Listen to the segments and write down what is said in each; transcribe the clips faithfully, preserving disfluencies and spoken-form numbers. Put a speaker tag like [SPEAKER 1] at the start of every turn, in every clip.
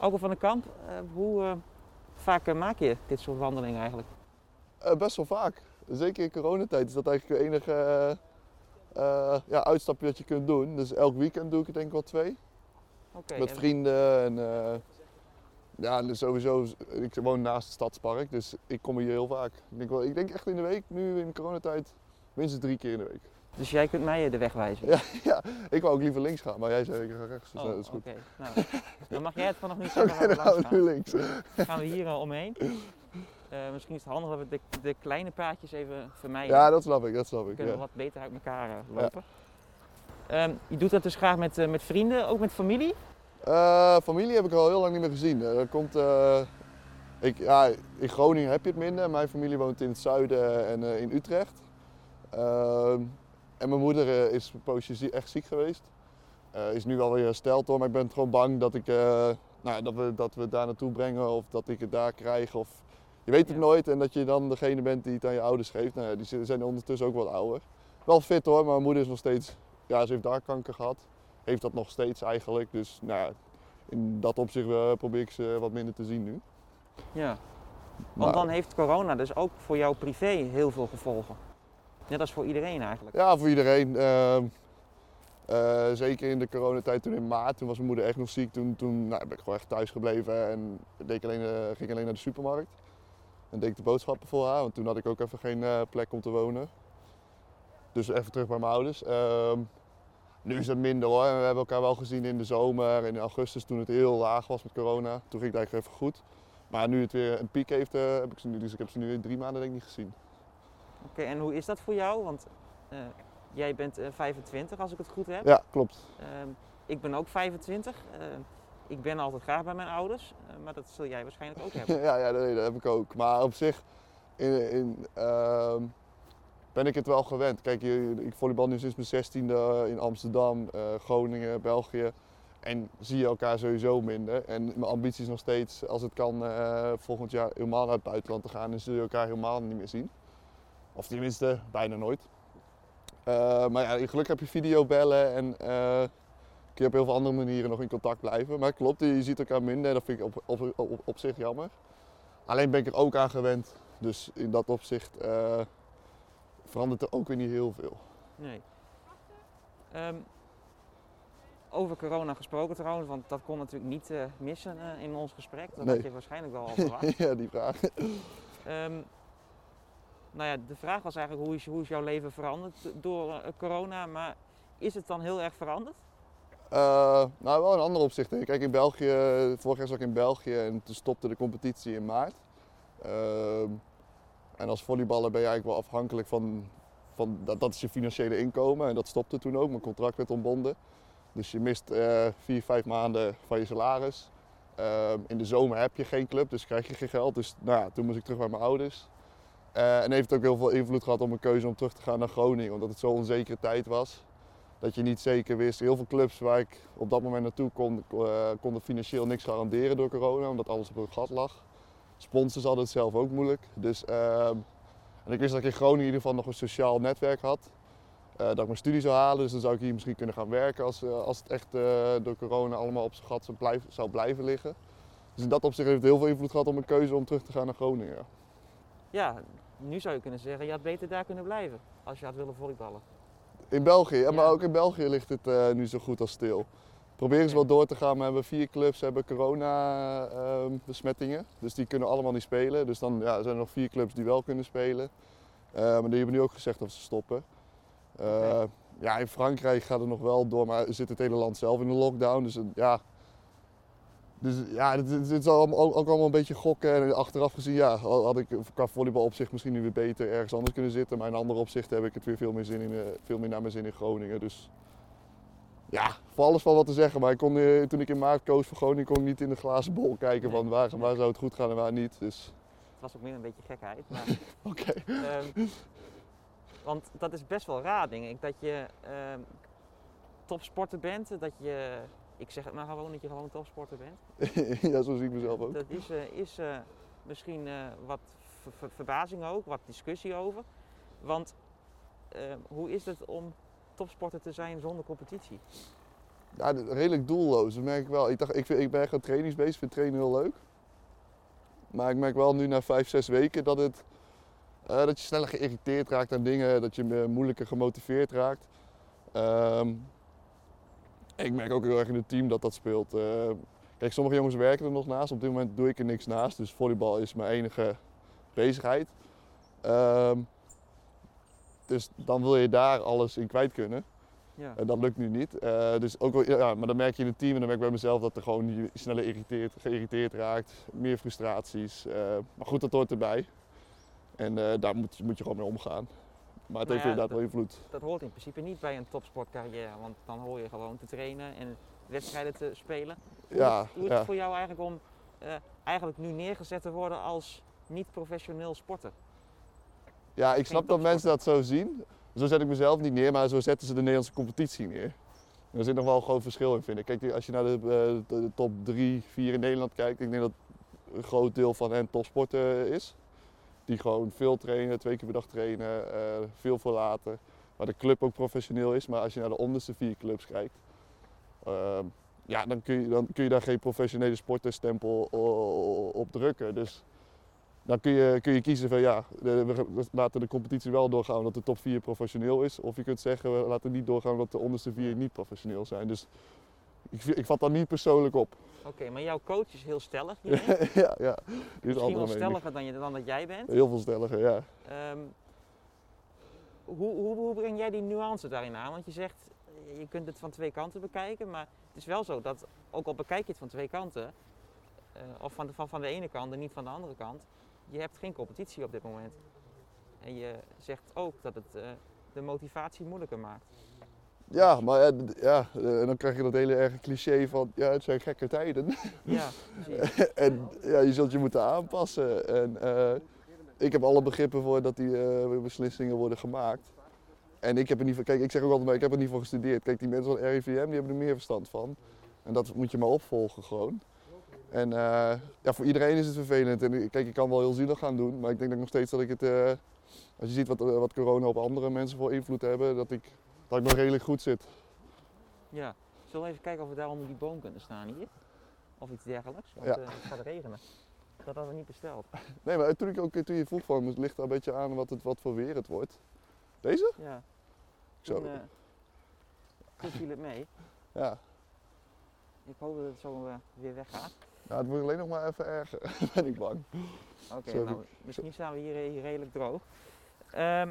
[SPEAKER 1] Auke van den Kamp, uh, hoe uh, vaak uh, maak je dit soort wandelingen eigenlijk?
[SPEAKER 2] Uh, best wel vaak. Zeker in coronatijd is dat eigenlijk de enige uh, uh, ja, uitstapje dat je kunt doen. Dus elk weekend doe ik het denk ik wel twee.
[SPEAKER 1] Okay,
[SPEAKER 2] Met
[SPEAKER 1] en...
[SPEAKER 2] vrienden en uh, ja, dus sowieso, ik woon naast het Stadspark, dus ik kom hier heel vaak. Ik denk, wel, ik denk echt in de week, nu in coronatijd, minstens drie keer in de week.
[SPEAKER 1] Dus jij kunt mij de weg wijzen?
[SPEAKER 2] Ja, ja, ik wou ook liever links gaan, maar jij zei ik ga rechts, dus
[SPEAKER 1] oh,
[SPEAKER 2] dat is goed.
[SPEAKER 1] Oké, okay. nou, dan mag jij het vanaf nu zeggen
[SPEAKER 2] Oké,
[SPEAKER 1] waar we
[SPEAKER 2] dan gaan
[SPEAKER 1] langs
[SPEAKER 2] we
[SPEAKER 1] gaan.
[SPEAKER 2] nu links.
[SPEAKER 1] Dan gaan we hier uh, omheen. Uh, misschien is het handig dat we de, de kleine paadjes even vermijden.
[SPEAKER 2] Ja, dat snap ik, dat snap ik.
[SPEAKER 1] Dan kunnen
[SPEAKER 2] ja.
[SPEAKER 1] we wat beter uit elkaar uh, lopen. Ja. Um, je doet dat dus graag met, uh, met vrienden, ook met familie?
[SPEAKER 2] Uh, familie heb ik al heel lang niet meer gezien. Uh, er komt, uh, ik, ja, in Groningen heb je het minder. Mijn familie woont in het zuiden en uh, in Utrecht. Uh, en mijn moeder uh, is een poosje echt ziek geweest. Uh, is nu wel weer hersteld hoor, maar ik ben gewoon bang dat, ik, uh, nou, dat, we, dat we het daar naartoe brengen of dat ik het daar krijg. Of, je weet het ja. nooit en dat je dan degene bent die het aan je ouders geeft. Nou, ja, die zijn ondertussen ook wat ouder. Wel fit hoor, maar mijn moeder is nog steeds, ja, ze heeft darmkanker gehad. Heeft dat nog steeds eigenlijk, dus nou ja, in dat opzicht uh, probeer ik ze wat minder te zien nu.
[SPEAKER 1] Ja, want maar, dan heeft corona dus ook voor jou privé heel veel gevolgen. Net als voor iedereen eigenlijk.
[SPEAKER 2] Ja, voor iedereen. Uh, uh, zeker in de coronatijd toen in maart, toen was mijn moeder echt nog ziek. Toen, toen nou, ben ik gewoon echt thuis gebleven en deed ik alleen, uh, ging ik alleen naar de supermarkt. En deed ik de boodschappen voor haar, want toen had ik ook even geen uh, plek om te wonen. Dus even terug bij mijn ouders. Uh, Nu is het minder hoor. We hebben elkaar wel gezien in de zomer en in augustus toen het heel laag was met corona. Toen ging het eigenlijk even goed. Maar nu het weer een piek heeft, uh, heb ik ze nu, dus ik heb ze nu in drie maanden denk ik niet gezien.
[SPEAKER 1] Oké, okay, en hoe is dat voor jou? Want uh, jij bent uh, vijfentwintig als ik het goed heb.
[SPEAKER 2] Ja, klopt.
[SPEAKER 1] Uh, ik ben ook vijfentwintig. Uh, ik ben altijd graag bij mijn ouders, uh, maar dat zul jij waarschijnlijk ook hebben.
[SPEAKER 2] ja, ja nee, dat heb ik ook. Maar op zich in, in, uh, ben ik het wel gewend. Kijk, ik volleybal nu sinds mijn zestiende in Amsterdam, uh, Groningen, België. En zie je elkaar sowieso minder. En mijn ambitie is nog steeds, als het kan, uh, volgend jaar helemaal naar het buitenland te gaan. Dan zul je elkaar helemaal niet meer zien. Of tenminste, bijna nooit. Uh, maar ja, gelukkig heb je videobellen en uh, kun je op heel veel andere manieren nog in contact blijven. Maar klopt, je ziet elkaar minder en dat vind ik op, op, op, op zich jammer. Alleen ben ik er ook aan gewend. Dus in dat opzicht uh, verandert er ook weer niet heel veel.
[SPEAKER 1] Nee. Um, over corona gesproken trouwens, want dat kon natuurlijk niet uh, missen uh, in ons gesprek. Dat
[SPEAKER 2] nee.
[SPEAKER 1] had je waarschijnlijk wel al verwacht.
[SPEAKER 2] ja, die vraag.
[SPEAKER 1] Um, nou ja, de vraag was eigenlijk hoe is, hoe is jouw leven veranderd door uh, corona, maar is het dan heel erg veranderd?
[SPEAKER 2] Uh, nou, wel in andere opzichten. Kijk, in België, vorig jaar zat ik in België en toen stopte de competitie in maart. Uh, en als volleyballer ben je eigenlijk wel afhankelijk van, van dat, dat is je financiële inkomen en dat stopte toen ook. Mijn contract werd ontbonden. Dus je mist uh, vier, vijf maanden van je salaris. Uh, in de zomer heb je geen club, dus krijg je geen geld. Dus nou ja, toen moest ik terug bij mijn ouders. Uh, en heeft het ook heel veel invloed gehad op mijn keuze om terug te gaan naar Groningen, omdat het zo'n onzekere tijd was. Dat je niet zeker wist. Heel veel clubs waar ik op dat moment naartoe kon, uh, konden financieel niks garanderen door corona, omdat alles op hun gat lag. Sponsors hadden het zelf ook moeilijk. Dus, uh, en ik wist dat ik in Groningen in ieder geval nog een sociaal netwerk had. Uh, dat ik mijn studie zou halen, dus dan zou ik hier misschien kunnen gaan werken als, uh, als het echt uh, door corona allemaal op zijn gat zou, blijf, zou blijven liggen. Dus in dat opzicht heeft het heel veel invloed gehad op mijn keuze om terug te gaan naar Groningen.
[SPEAKER 1] Ja, nu zou je kunnen zeggen, je had beter daar kunnen blijven als je had willen volleyballen.
[SPEAKER 2] In België, ja,
[SPEAKER 1] ja.
[SPEAKER 2] maar ook in België ligt het uh, nu zo goed als stil. Proberen ze wel door te gaan, we hebben vier clubs hebben corona-besmettingen. Uh, dus die kunnen allemaal niet spelen. Dus dan ja, zijn er nog vier clubs die wel kunnen spelen. Uh, maar die hebben nu ook gezegd dat ze stoppen. Uh, okay. Ja, in Frankrijk gaat het nog wel door, maar zit het hele land zelf in de lockdown. Dus ja, dus, ja het, het is allemaal, ook allemaal een beetje gokken. En achteraf gezien ja, had ik qua volleybal opzicht misschien nu weer beter ergens anders kunnen zitten. Maar in andere opzichten heb ik het weer veel meer, zin in, veel meer naar mijn zin in Groningen. Dus ja, voor alles valt wat te zeggen. Maar ik kon, toen ik in maart koos voor Groningen kon ik niet in de glazen bol kijken van waar, waar zou het goed gaan en waar niet. Dus.
[SPEAKER 1] Het was ook meer een beetje gekheid.
[SPEAKER 2] Oké. Okay.
[SPEAKER 1] Um, Want dat is best wel raar, denk ik, dat je uh, topsporter bent, dat je, ik zeg het maar gewoon, dat je gewoon topsporter bent.
[SPEAKER 2] Ja, zo zie ik mezelf ook.
[SPEAKER 1] Dat is, uh, is uh, misschien uh, wat ver ver verbazing ook, wat discussie over. Want uh, hoe is het om topsporter te zijn zonder competitie?
[SPEAKER 2] Ja, redelijk doelloos, dat merk ik wel. Ik, dacht, ik, vind, ik ben echt aan trainingsbeest, ik vind trainen heel leuk. Maar ik merk wel nu na vijf, zes weken dat, het, uh, dat je sneller geïrriteerd raakt aan dingen, dat je uh, moeilijker gemotiveerd raakt. Um, ik merk ook heel erg in het team dat dat speelt. Uh, kijk, sommige jongens werken er nog naast, op dit moment doe ik er niks naast, dus volleybal is mijn enige bezigheid. Um, dus dan wil je daar alles in kwijt kunnen.
[SPEAKER 1] Ja.
[SPEAKER 2] En dat lukt nu niet. Uh, dus ook wel, ja, maar dan merk je in het team en dan merk ik bij mezelf dat er gewoon je sneller irriteert, geïrriteerd raakt. Meer frustraties. Uh, maar goed, dat hoort erbij. En uh, daar moet, moet je gewoon mee omgaan. Maar het
[SPEAKER 1] nou
[SPEAKER 2] heeft
[SPEAKER 1] ja,
[SPEAKER 2] inderdaad
[SPEAKER 1] dat,
[SPEAKER 2] wel invloed.
[SPEAKER 1] Dat hoort in principe niet bij een topsportcarrière, want dan hoor je gewoon te trainen en wedstrijden te spelen. Hoe,
[SPEAKER 2] Ja,
[SPEAKER 1] hoe is
[SPEAKER 2] ja.
[SPEAKER 1] het voor jou eigenlijk om uh, eigenlijk nu neergezet te worden als niet-professioneel sporter?
[SPEAKER 2] Ja, ik snap dat mensen dat zo zien. Zo zet ik mezelf niet neer, maar zo zetten ze de Nederlandse competitie neer. En er zit nog wel een groot verschil in, vind ik. Kijk, als je naar de, de, de top drie, vier in Nederland kijkt, ik denk dat een groot deel van hen topsporter is. Die gewoon veel trainen, twee keer per dag trainen, uh, veel verlaten. Waar de club ook professioneel is, maar als je naar de onderste vier clubs kijkt, uh, ja, dan, kun je, dan kun je daar geen professionele sporterstempel op drukken. Dus dan kun je, kun je kiezen van ja, we laten de competitie wel doorgaan omdat de top vier professioneel is. Of je kunt zeggen, we laten niet doorgaan omdat de onderste vier niet professioneel zijn. Dus ik, ik vat dat niet persoonlijk op.
[SPEAKER 1] Oké, okay, maar jouw coach is heel stellig hierin.
[SPEAKER 2] ja, ja. Die is
[SPEAKER 1] misschien wel
[SPEAKER 2] mening.
[SPEAKER 1] stelliger dan, je, dan dat jij bent.
[SPEAKER 2] Heel veel stelliger, ja.
[SPEAKER 1] Um, hoe, hoe, hoe breng jij die nuance daarin aan? Want je zegt, je kunt het van twee kanten bekijken, maar het is wel zo dat, ook al bekijk je het van twee kanten, uh, of van de, van, van de ene kant en niet van de andere kant, je hebt geen competitie op dit moment. En je zegt ook dat het uh, de motivatie moeilijker maakt.
[SPEAKER 2] Ja, maar ja, ja, dan krijg je dat hele erge cliché van, ja, het zijn gekke tijden.
[SPEAKER 1] Ja, precies.
[SPEAKER 2] En ja, je zult je moeten aanpassen. En uh, ik heb alle begrippen voor dat die uh, beslissingen worden gemaakt. En ik heb er niet voor, kijk, ik zeg ook altijd maar, ik heb er niet voor gestudeerd. Kijk, die mensen van R I V M, die hebben er meer verstand van. En dat moet je maar opvolgen gewoon. En uh, ja, voor iedereen is het vervelend. En kijk, ik kan wel heel zielig gaan doen, maar ik denk dat nog steeds dat ik het, uh, als je ziet wat, wat corona op andere mensen voor invloed hebben, dat ik, dat ik nog redelijk goed zit.
[SPEAKER 1] Ja, zullen we even kijken of we daar onder die boom kunnen staan hier? Of iets dergelijks, want
[SPEAKER 2] ja.
[SPEAKER 1] uh, het gaat regenen. Dat hadden we niet besteld.
[SPEAKER 2] Nee, maar toen, ik ook, toen je vroeg van, het ligt er een beetje aan wat, het, wat voor weer het wordt. Deze?
[SPEAKER 1] Ja.
[SPEAKER 2] Zo.
[SPEAKER 1] Toen, uh, toen viel het mee.
[SPEAKER 2] Ja.
[SPEAKER 1] Ik hoop dat het zo uh, weer weggaat.
[SPEAKER 2] Ja, het wordt alleen nog maar even erger, ben ik bang.
[SPEAKER 1] Oké, okay, nou, misschien staan we hier, hier redelijk droog. Um,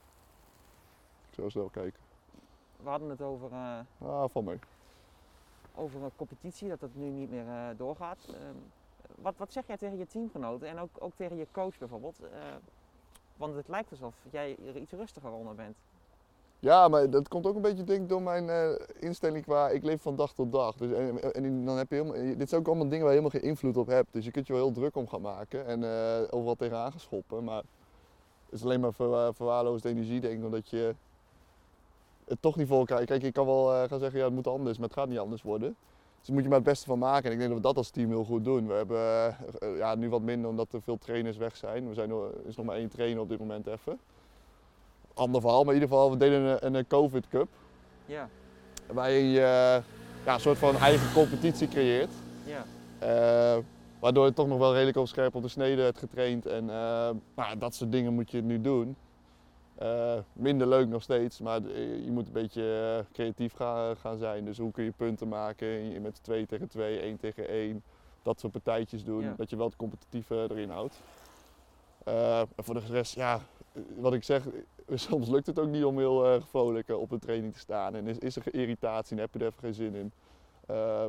[SPEAKER 2] ik zal snel kijken.
[SPEAKER 1] We hadden het over, uh,
[SPEAKER 2] ah, van mee.
[SPEAKER 1] over een competitie, dat het nu niet meer uh, doorgaat. Um, wat, wat zeg jij tegen je teamgenoten en ook, ook tegen je coach bijvoorbeeld? Uh, want het lijkt alsof jij er iets rustiger onder bent.
[SPEAKER 2] Ja, maar dat komt ook een beetje denk ik door mijn uh, instelling qua, ik leef van dag tot dag. Dus, en, en dan heb je helemaal, dit zijn ook allemaal dingen waar je helemaal geen invloed op hebt. Dus je kunt je wel heel druk om gaan maken en uh, overal tegenaan geschoppen. Maar het is alleen maar ver, uh, verwaarloosd energie denk ik, omdat je het toch niet voor elkaar... Kijk, je kan wel uh, gaan zeggen, ja het moet anders, maar het gaat niet anders worden. Dus daar moet je maar het beste van maken en ik denk dat we dat als team heel goed doen. We hebben uh, ja, nu wat minder omdat er veel trainers weg zijn. We zijn er is nog maar één trainer op dit moment even. Ander verhaal, maar in ieder geval, we deden een, een COVID Cup.
[SPEAKER 1] Ja.
[SPEAKER 2] Waarin je ja, een soort van eigen competitie creëert.
[SPEAKER 1] Ja.
[SPEAKER 2] Uh, waardoor je toch nog wel redelijk op scherp op de snede hebt getraind. En uh, nou, dat soort dingen moet je nu doen. Uh, minder leuk nog steeds, maar je moet een beetje uh, creatief gaan, gaan zijn. Dus hoe kun je punten maken met twee tegen twee, één tegen één. Dat soort partijtjes doen, ja. Dat je wel het competitieve erin houdt. Uh, en voor de rest, ja, wat ik zeg, soms lukt het ook niet om heel uh, vrolijk uh, op een training te staan. En is, is er irritatie en heb je er even geen zin in. Uh,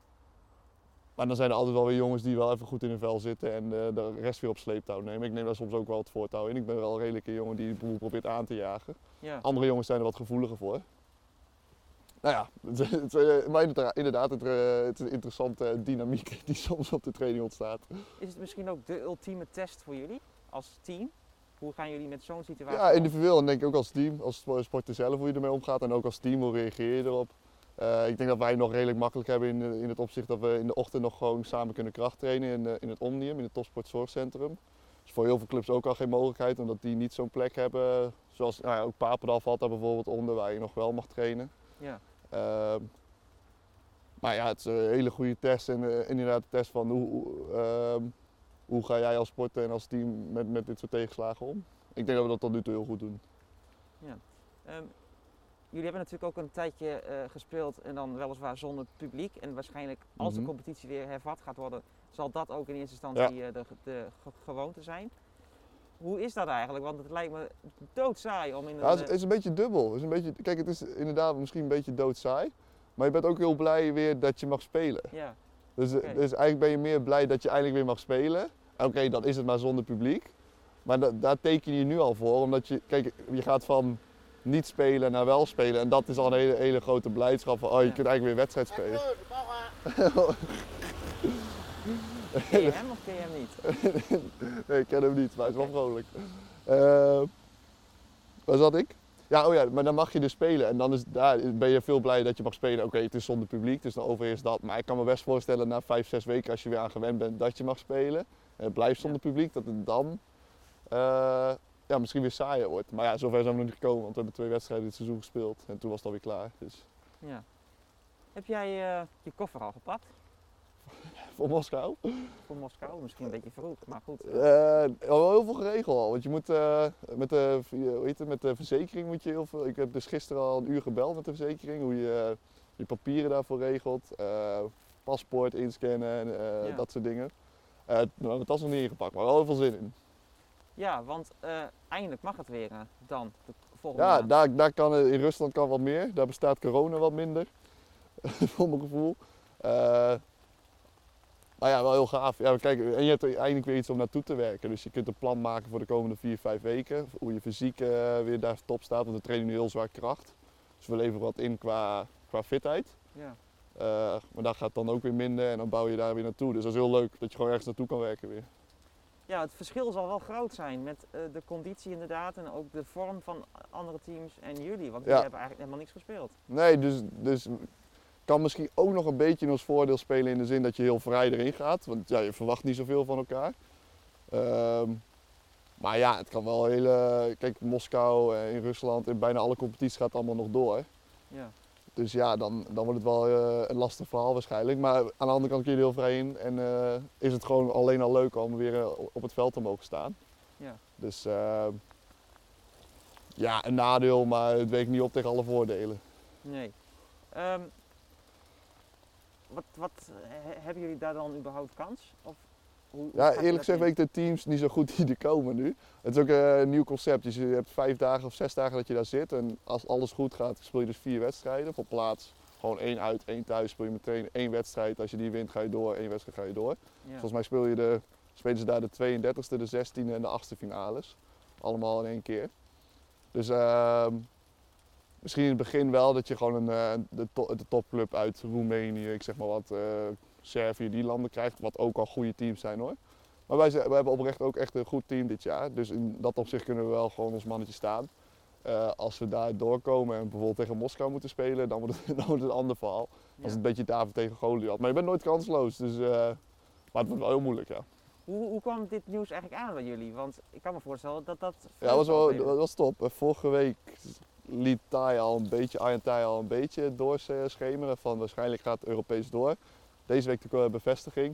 [SPEAKER 2] maar dan zijn er altijd wel weer jongens die wel even goed in hun vel zitten en uh, de rest weer op sleeptouw nemen. Ik neem daar soms ook wel het voortouw in. Ik ben wel een redelijke jongen die de boel probeert aan te jagen.
[SPEAKER 1] Ja.
[SPEAKER 2] Andere jongens zijn er wat gevoeliger voor. Nou ja, het, het, maar inderdaad, het, het is een interessante dynamiek die soms op de training ontstaat.
[SPEAKER 1] Is het misschien ook de ultieme test voor jullie als team? Hoe gaan jullie met zo'n situatie
[SPEAKER 2] Ja, individueel en denk ik ook als team, als sporter zelf hoe je ermee omgaat en ook als team hoe reageer je erop. Uh, ik denk dat wij het nog redelijk makkelijk hebben in, in het opzicht dat we in de ochtend nog gewoon samen kunnen krachttrainen in, uh, in het Omnium, in het topsportzorgcentrum. Dat is voor heel veel clubs ook al geen mogelijkheid omdat die niet zo'n plek hebben. Zoals nou ja, ook Papendal valt daar bijvoorbeeld onder waar je nog wel mag trainen.
[SPEAKER 1] Ja.
[SPEAKER 2] Uh, maar ja, het is een hele goede test en uh, inderdaad de test van hoe, hoe, uh, hoe ga jij als sporter en als team met, met dit soort tegenslagen om. Ik denk dat we dat tot nu toe heel goed doen.
[SPEAKER 1] Ja. Um, jullie hebben natuurlijk ook een tijdje uh, gespeeld en dan weliswaar zonder publiek. En waarschijnlijk als mm-hmm. de competitie weer hervat gaat worden, zal dat ook in eerste instantie ja. uh, de, de gewoonte zijn. Hoe is dat eigenlijk? Want het lijkt me doodsaai om in een...
[SPEAKER 2] Ja, het is een beetje dubbel. Het is een beetje, kijk, het is inderdaad misschien een beetje doodsaai. Maar je bent ook heel blij weer dat je mag spelen.
[SPEAKER 1] Ja.
[SPEAKER 2] Dus, okay. dus eigenlijk ben je meer blij dat je eindelijk weer mag spelen. Oké, okay, dan is het maar zonder publiek. Maar da- daar teken je nu al voor. Omdat je, kijk, je gaat van niet spelen naar wel spelen. En dat is al een hele, hele grote blijdschap van, oh, je ja. kunt eigenlijk weer wedstrijd spelen.
[SPEAKER 1] Ken je hem of ken je hem niet?
[SPEAKER 2] Nee, ik ken hem niet, maar hij is wel vrolijk. Uh, waar zat ik? Ja, oh ja, maar dan mag je dus spelen en dan is, daar ben je veel blij dat je mag spelen. Oké, okay, het is zonder publiek, dus dan overheerst dat. Maar ik kan me best voorstellen na vijf, zes weken als je weer aan gewend bent dat je mag spelen. En het blijft zonder ja. publiek, dat het dan uh, ja, misschien weer saaier wordt. Maar ja, zover zijn we nog niet gekomen, want we hebben twee wedstrijden dit seizoen gespeeld. En toen was het alweer klaar. Dus.
[SPEAKER 1] Ja. Heb jij uh, je koffer al gepakt?
[SPEAKER 2] Voor Moskou?
[SPEAKER 1] Voor Moskou, misschien een beetje vroeg, maar goed.
[SPEAKER 2] Uh, al heel veel geregeld al, want je moet uh, met, de, hoe heet het, met de verzekering moet je heel veel. Ik heb dus gisteren al een uur gebeld met de verzekering, hoe je uh, je papieren daarvoor regelt, uh, paspoort inscannen, uh, ja. dat soort dingen. Uh, nou, dat is nog niet ingepakt, maar wel heel veel zin in.
[SPEAKER 1] Ja, want uh, eindelijk mag het weer uh, dan, de volgende
[SPEAKER 2] Ja,
[SPEAKER 1] maand.
[SPEAKER 2] daar, daar kan, in Rusland kan wat meer, daar bestaat corona wat minder, voor mijn gevoel. Uh, Maar ja, wel heel gaaf. Ja, kijk, en je hebt er eindelijk weer iets om naartoe te werken. Dus je kunt een plan maken voor de komende vier, vijf weken. Hoe je fysiek uh, weer daar top staat, want we trainen nu heel zwaar kracht. Dus we leveren wat in qua, qua fitheid.
[SPEAKER 1] Ja.
[SPEAKER 2] Uh, maar dat gaat dan ook weer minder en dan bouw je daar weer naartoe. Dus dat is heel leuk dat je gewoon ergens naartoe kan werken weer.
[SPEAKER 1] Ja, het verschil zal wel groot zijn met uh, de conditie inderdaad en ook de vorm van andere teams en jullie. Want jullie ja. hebben eigenlijk helemaal niks gespeeld.
[SPEAKER 2] Nee, dus... dus kan misschien ook nog een beetje in ons voordeel spelen in de zin dat je heel vrij erin gaat. Want ja, je verwacht niet zoveel van elkaar. Um, maar ja, het kan wel hele... Kijk, Moskou, in Rusland, in bijna alle competities gaat het allemaal nog door.
[SPEAKER 1] Ja.
[SPEAKER 2] Dus ja, dan, dan wordt het wel uh, een lastig verhaal waarschijnlijk. Maar aan de andere kant kun je er heel vrij in. En uh, is het gewoon alleen al leuk om weer uh, op het veld te mogen staan.
[SPEAKER 1] Ja.
[SPEAKER 2] Dus uh, ja, een nadeel, maar het weegt niet op tegen alle voordelen.
[SPEAKER 1] Nee. Um, Wat, wat he, hebben jullie daar dan überhaupt kans? Of hoe, hoe
[SPEAKER 2] ja, eerlijk gezegd weet ik de teams niet zo goed die er komen nu. Het is ook een nieuw concept. Dus je hebt vijf dagen of zes dagen dat je daar zit. En als alles goed gaat, speel je dus vier wedstrijden. Voor plaats gewoon één uit, één thuis. Speel je meteen één wedstrijd. Als je die wint, ga je door. Één wedstrijd ga je door. Ja. Volgens mij speel je de, spelen ze daar de tweeëndertigste, de zestiende en de achtste finales. Allemaal in één keer. Dus uh, misschien in het begin wel dat je gewoon een, de, to, de topclub uit Roemenië, ik zeg maar wat, uh, Servië, die landen krijgt. Wat ook al goede teams zijn hoor. Maar wij, wij hebben oprecht ook echt een goed team dit jaar. Dus in dat opzicht kunnen we wel gewoon ons mannetje staan. Uh, als we daar doorkomen en bijvoorbeeld tegen Moskou moeten spelen, dan wordt het, dan wordt het een ander verhaal. Ja. Als het een beetje David tegen Goliath. Maar je bent nooit kansloos. Dus, uh, maar het wordt wel heel moeilijk, ja.
[SPEAKER 1] Hoe, hoe kwam dit nieuws eigenlijk aan bij jullie? Want ik kan me voorstellen dat dat...
[SPEAKER 2] Ja, dat was, wel, dat was top. Vorige week liet Thai al een beetje, Arjen Thai al een beetje doorschemeren van waarschijnlijk gaat het Europees door. Deze week de bevestiging.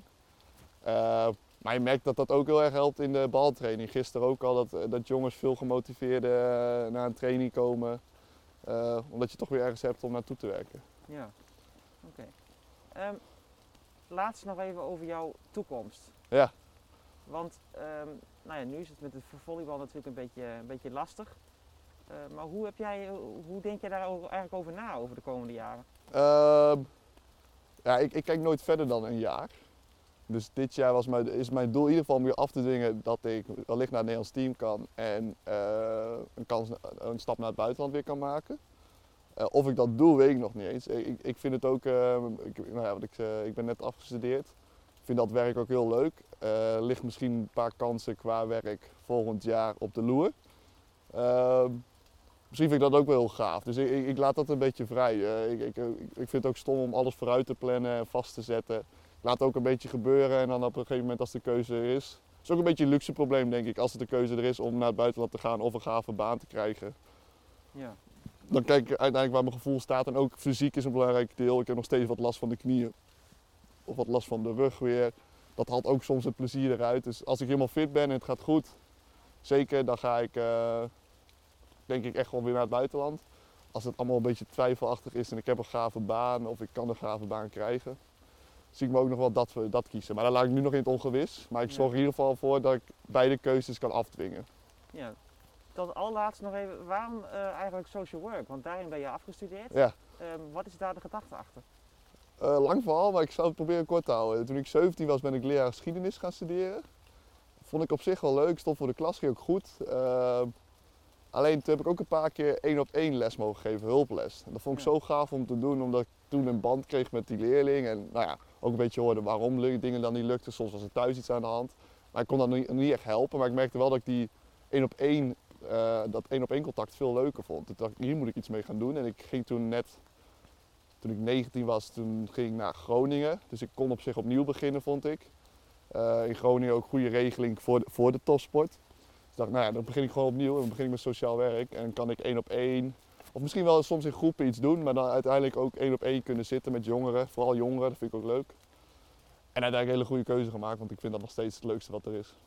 [SPEAKER 2] Uh, maar je merkt dat dat ook heel erg helpt in de baltraining. Gisteren ook al dat, dat jongens veel gemotiveerder uh, naar een training komen. Uh, omdat je toch weer ergens hebt om naartoe te werken.
[SPEAKER 1] Ja, oké. Okay. Um, laatst nog even over jouw toekomst.
[SPEAKER 2] Ja.
[SPEAKER 1] Want um, nou ja, nu is het met het volleybal natuurlijk een beetje, een beetje lastig. Uh, maar hoe, heb jij, hoe denk je daar eigenlijk over na over de komende jaren?
[SPEAKER 2] Uh, ja, ik, ik kijk nooit verder dan een jaar. Dus dit jaar was mijn, is mijn doel in ieder geval om weer af te dwingen dat ik wellicht naar het Nederlands team kan en uh, een, kans, een stap naar het buitenland weer kan maken. Uh, of ik dat doe, weet ik nog niet eens. Ik, ik vind het ook, uh, ik, nou ja, wat ik, uh, ik ben net afgestudeerd. Ik vind dat werk ook heel leuk. Er uh, ligt misschien een paar kansen qua werk volgend jaar op de loer. Uh, misschien vind ik dat ook wel heel gaaf. Dus ik, ik, ik laat dat een beetje vrij. Uh, ik, ik, ik vind het ook stom om alles vooruit te plannen en vast te zetten. Laat het ook een beetje gebeuren en dan op een gegeven moment als de keuze er is. Het is ook een beetje een luxe probleem denk ik, als het de keuze er is om naar het buitenland te gaan of een gave baan te krijgen.
[SPEAKER 1] Ja.
[SPEAKER 2] dan kijk ik uiteindelijk waar mijn gevoel staat. En ook fysiek is een belangrijk deel. Ik heb nog steeds wat last van de knieën. Of wat last van de rug weer. Dat haalt ook soms het plezier eruit. Dus als ik helemaal fit ben en het gaat goed, zeker, dan ga ik uh, denk ik echt wel weer naar het buitenland. Als het allemaal een beetje twijfelachtig is en ik heb een gave baan of ik kan een gave baan krijgen, zie ik me ook nog wel dat, dat kiezen. Maar daar laat ik nu nog in het ongewis. Maar ik zorg er in ieder geval voor dat ik beide keuzes kan afdwingen.
[SPEAKER 1] Ja. Tot allerlaatst nog even, waarom uh, eigenlijk social work? Want daarin ben je afgestudeerd.
[SPEAKER 2] Ja.
[SPEAKER 1] Uh, wat is daar de gedachte achter?
[SPEAKER 2] Uh, lang verhaal, maar ik zou het proberen kort te houden. Toen ik zeventien was ben ik leraar geschiedenis gaan studeren. Vond ik op zich wel leuk, stond voor de klas, ging ook goed. Uh, alleen toen heb ik ook een paar keer één op één les mogen geven, hulples. En dat vond ik ja. zo gaaf om te doen, omdat ik toen een band kreeg met die leerling. En nou ja, ook een beetje hoorde waarom dingen dan niet lukten. Soms was er thuis iets aan de hand. Maar ik kon dan niet, niet echt helpen, maar ik merkte wel dat ik die één op één, uh, dat één op één contact veel leuker vond. Toen dacht ik, hier moet ik iets mee gaan doen. En ik ging toen net, toen ik negentien was, toen ging ik naar Groningen. Dus ik kon op zich opnieuw beginnen, vond ik. Uh, in Groningen ook goede regeling voor de, voor de topsport. Dus ik dacht, nou ja, dan begin ik gewoon opnieuw. Dan begin ik met sociaal werk en kan ik één op één, of misschien wel soms in groepen iets doen, maar dan uiteindelijk ook één op één kunnen zitten met jongeren. Vooral jongeren, dat vind ik ook leuk. En uiteindelijk een hele goede keuze gemaakt, want ik vind dat nog steeds het leukste wat er is.